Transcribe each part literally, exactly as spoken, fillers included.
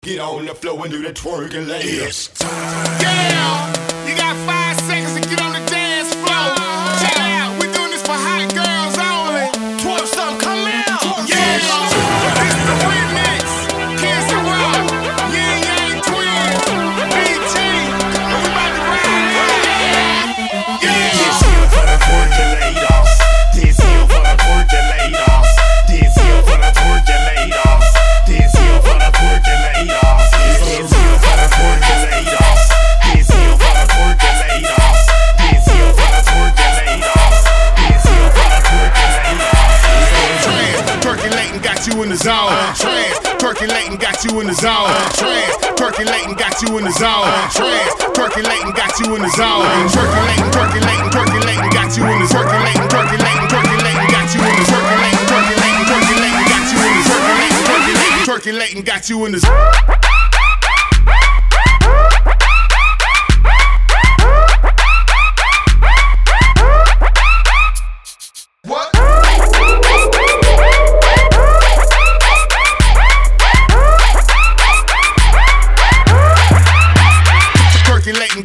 Get on the floor and do the twerking, ladies. It's time. Yeah, you got five seconds to get on the dance floor. Check it out, we doing this for hot girls only. Twerk something, come out. Yeah, this is the remix. Kids and Rock, Yin Yang Twins, B T. We about to ride. Yeah. This here for the twerking ladies. This here for the twerking ladies. This here for the twerking ladies. This here for the twerking ladies. This here for the twerking ladies. This here for the twerking ladies. This here for the twerking ladies. This here for the twerking ladies. Trans, percolating, got you in the zone. Trans, percolating, got you in the zone. Trans, percolating, got you in the zone. Trans, percolating, got you in the zone. Percolating, percolating, percolating, got you in the circulating, percolating, percolating, got you in the circulating, percolating, percolating, got you in the circulating, percolating, percolating, got you in the. What? Percolating.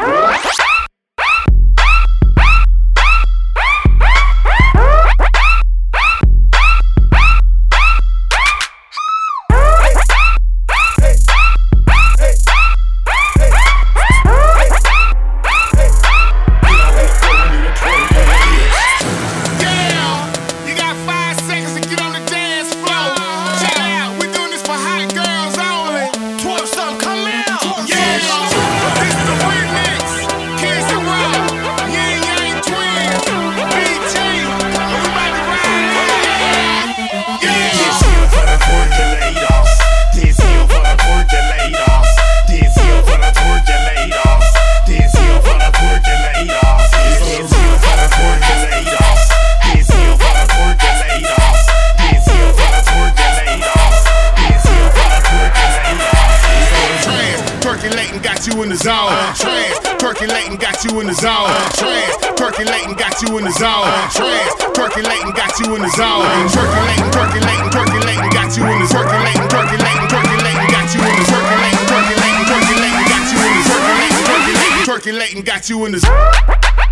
Percolating, got you in the zone. Trans, percolating, got you in the zone. Trans, percolating, got you in the zone. Trans, percolating, got you in the zone. Percolating, percolating, percolating, got you in the circulating, percolating, percolating, got you in the circulating, percolating, percolating, got you in the circulating, percolating, percolating, got you in the.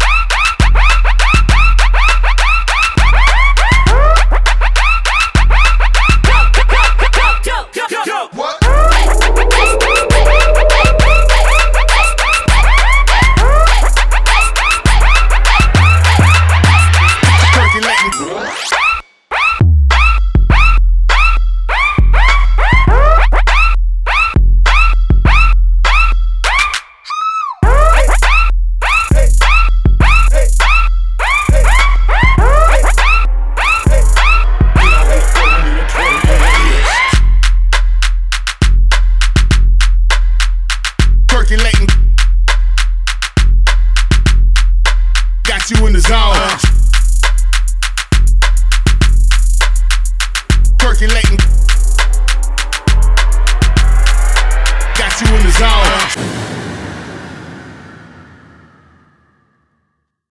Percolating, got you in the zone. Percolating.